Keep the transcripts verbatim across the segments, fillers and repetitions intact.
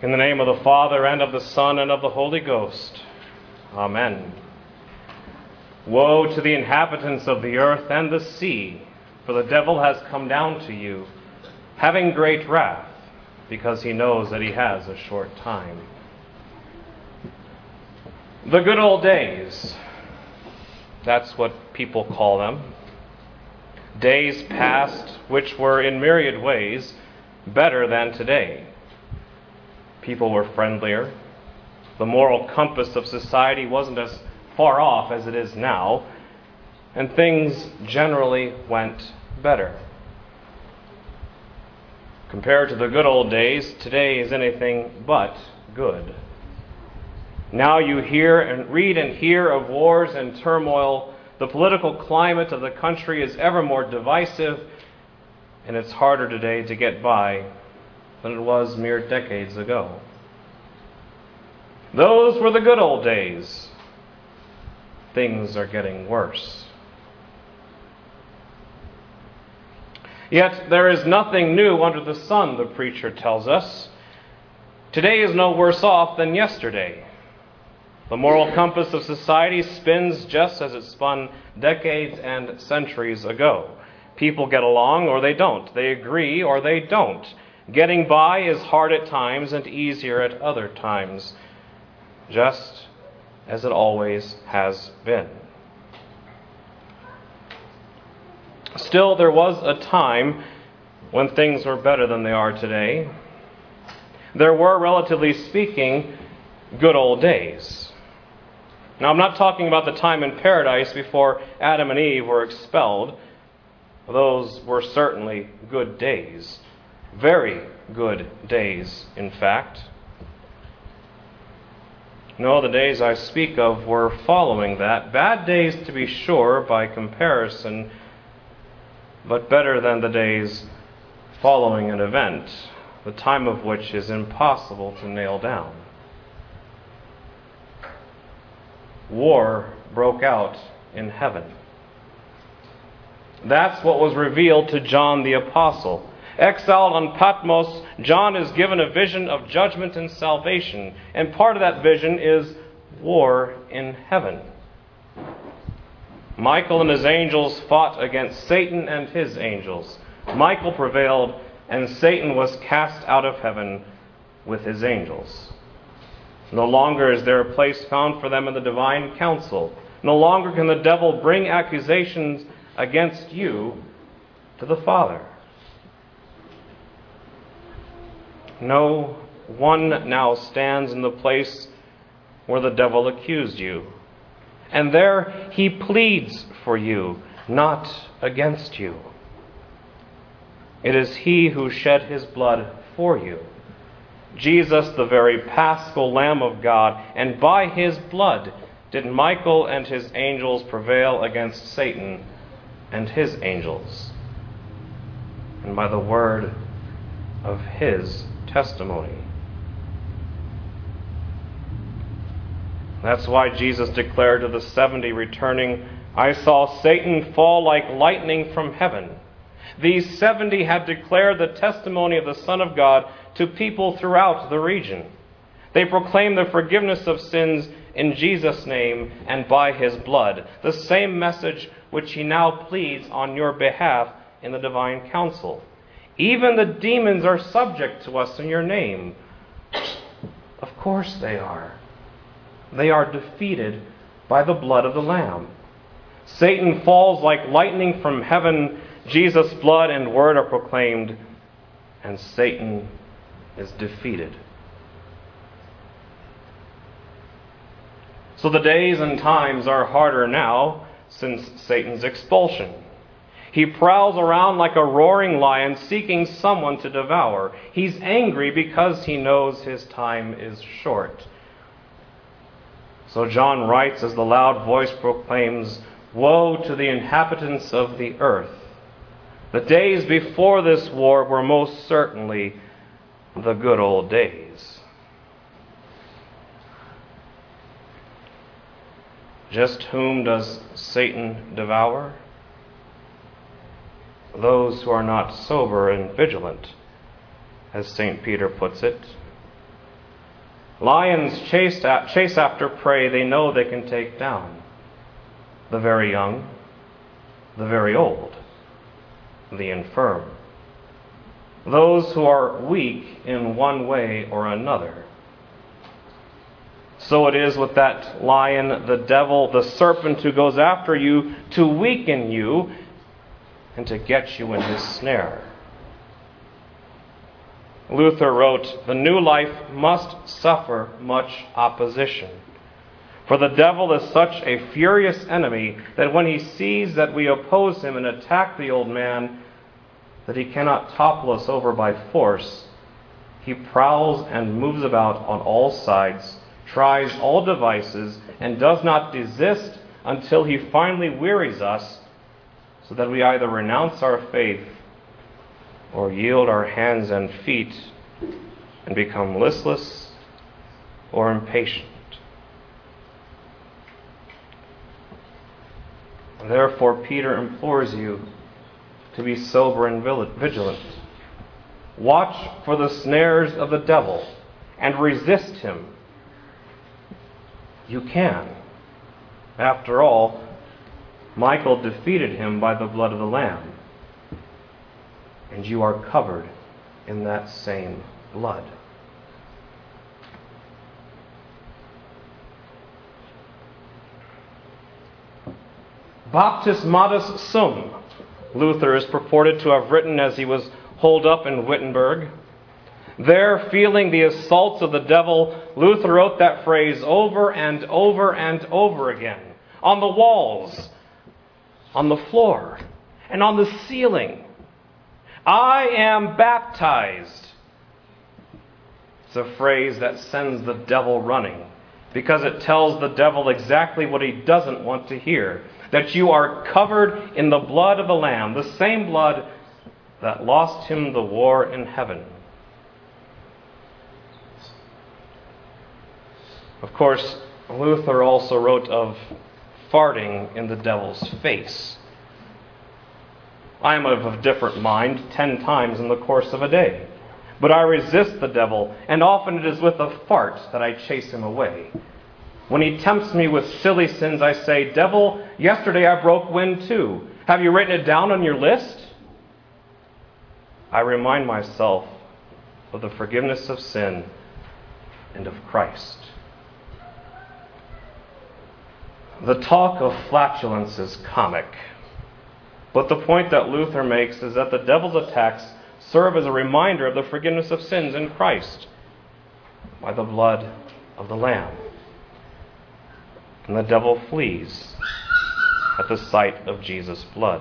In the name of the Father, and of the Son, and of the Holy Ghost. Amen. Woe to the inhabitants of the earth and the sea, for the devil has come down to you, having great wrath, because he knows that he has a short time. The good old days, that's what people call them. Days past which were in myriad ways better than today. People were friendlier. The moral compass of society wasn't as far off as it is now, and things generally went better. Compared to the good old days, today is anything but good. Now you hear and read and hear of wars and turmoil. The political climate of the country is ever more divisive, and it's harder today to get by than it was mere decades ago. Those were the good old days. Things are getting worse. Yet there is nothing new under the sun, the preacher tells us. Today is no worse off than yesterday. The moral compass of society spins just as it spun decades and centuries ago. People get along or they don't. They agree or they don't. Getting by is hard at times and easier at other times, just as it always has been. Still, there was a time when things were better than they are today. There were, relatively speaking, good old days. Now, I'm not talking about the time in paradise before Adam and Eve were expelled. Those were certainly good days. Very good days, in fact. No, the days I speak of were following that. Bad days, to be sure, by comparison, but better than the days following an event, the time of which is impossible to nail down. War broke out in heaven. That's what was revealed to John the Apostle. Exiled on Patmos, John is given a vision of judgment and salvation, and part of that vision is war in heaven. Michael and his angels fought against Satan and his angels. Michael prevailed, and Satan was cast out of heaven with his angels. No longer is there a place found for them in the divine council. No longer can the devil bring accusations against you to the Father. No one now stands in the place where the devil accused you. And there he pleads for you, not against you. It is he who shed his blood for you. Jesus, the very Paschal Lamb of God, and by his blood did Michael and his angels prevail against Satan and his angels, and by the word of his testimony. That's why Jesus declared to the seventy returning, I saw Satan fall like lightning from heaven. These seventy had declared the testimony of the Son of God to people throughout the region. They proclaimed the forgiveness of sins in Jesus' name and by his blood, the same message which he now pleads on your behalf in the divine council. Even the demons are subject to us in your name. Of course they are. They are defeated by the blood of the Lamb. Satan falls like lightning from heaven. Jesus' blood and word are proclaimed, and Satan is defeated. So the days and times are harder now since Satan's expulsion. He prowls around like a roaring lion seeking someone to devour. He's angry because he knows his time is short. So John writes as the loud voice proclaims, Woe to the inhabitants of the earth! The days before this war were most certainly the good old days. Just whom does Satan devour? Those who are not sober and vigilant, as Saint Peter puts it. Lions chase, chase after prey they know they can take down. The very young, the very old, the infirm. Those who are weak in one way or another. So it is with that lion, the devil, the serpent who goes after you to weaken you and to get you in his snare. Luther wrote, "The new life must suffer much opposition. For the devil is such a furious enemy that when he sees that we oppose him and attack the old man, that he cannot topple us over by force, he prowls and moves about on all sides, tries all devices, and does not desist until he finally wearies us, so that we either renounce our faith or yield our hands and feet and become listless or impatient." Therefore, Peter implores you to be sober and vigilant. Watch for the snares of the devil and resist him. You can. After all, Michael defeated him by the blood of the Lamb, and you are covered in that same blood. Baptismatus sum, Luther is purported to have written as he was holed up in Wittenberg. There, feeling the assaults of the devil, Luther wrote that phrase over and over and over again, on the walls, on the floor, and on the ceiling. I am baptized. It's a phrase that sends the devil running, because it tells the devil exactly what he doesn't want to hear. That you are covered in the blood of the Lamb, the same blood that lost him the war in heaven. Of course, Luther also wrote of farting in the devil's face. I am of a different mind ten times in the course of a day. But I resist the devil, and often it is with a fart that I chase him away. When he tempts me with silly sins, I say, "Devil, yesterday I broke wind too. Have you written it down on your list?" I remind myself of the forgiveness of sin and of Christ. The talk of flatulence is comic. But the point that Luther makes is that the devil's attacks serve as a reminder of the forgiveness of sins in Christ by the blood of the Lamb. And the devil flees at the sight of Jesus' blood.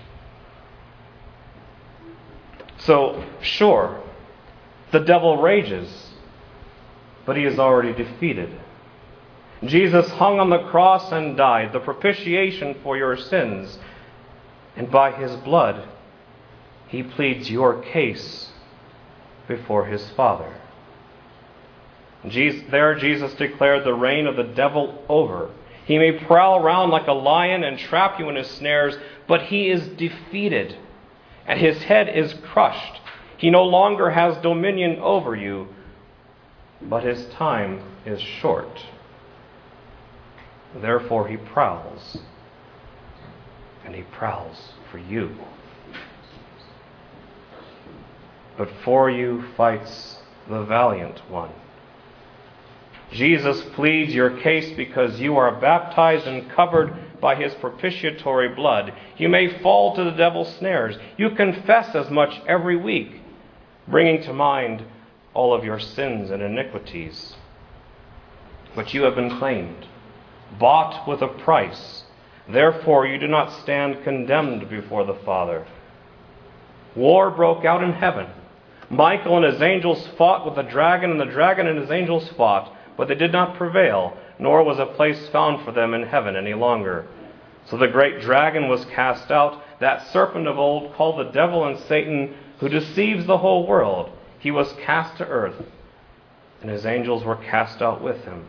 So, sure, the devil rages, but he is already defeated. Jesus hung on the cross and died, the propitiation for your sins, and by his blood, he pleads your case before his Father. Jesus, there Jesus declared the reign of the devil over. He may prowl around like a lion and trap you in his snares, but he is defeated, and his head is crushed. He no longer has dominion over you, but his time is short. Therefore he prowls, and he prowls for you. But for you fights the valiant one. Jesus pleads your case because you are baptized and covered by his propitiatory blood. You may fall to the devil's snares. You confess as much every week, bringing to mind all of your sins and iniquities. But you have been claimed, bought with a price. Therefore you do not stand condemned before the Father. War broke out in heaven. Michael and his angels fought with the dragon, and the dragon and his angels fought, but they did not prevail, nor was a place found for them in heaven any longer. So the great dragon was cast out, that serpent of old called the devil and Satan, who deceives the whole world. He was cast to earth, and his angels were cast out with him.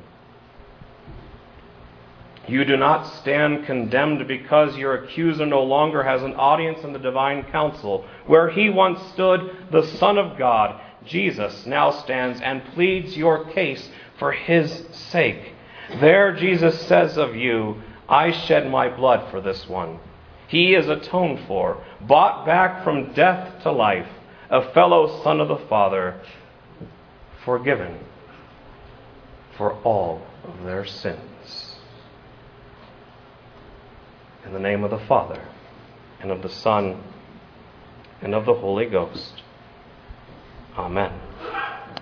You do not stand condemned because your accuser no longer has an audience in the divine council. Where he once stood, the Son of God, Jesus, now stands and pleads your case for his sake. There Jesus says of you, I shed my blood for this one. He is atoned for, bought back from death to life, a fellow son of the Father, forgiven for all of their sins. In the name of the Father, and of the Son, and of the Holy Ghost. Amen.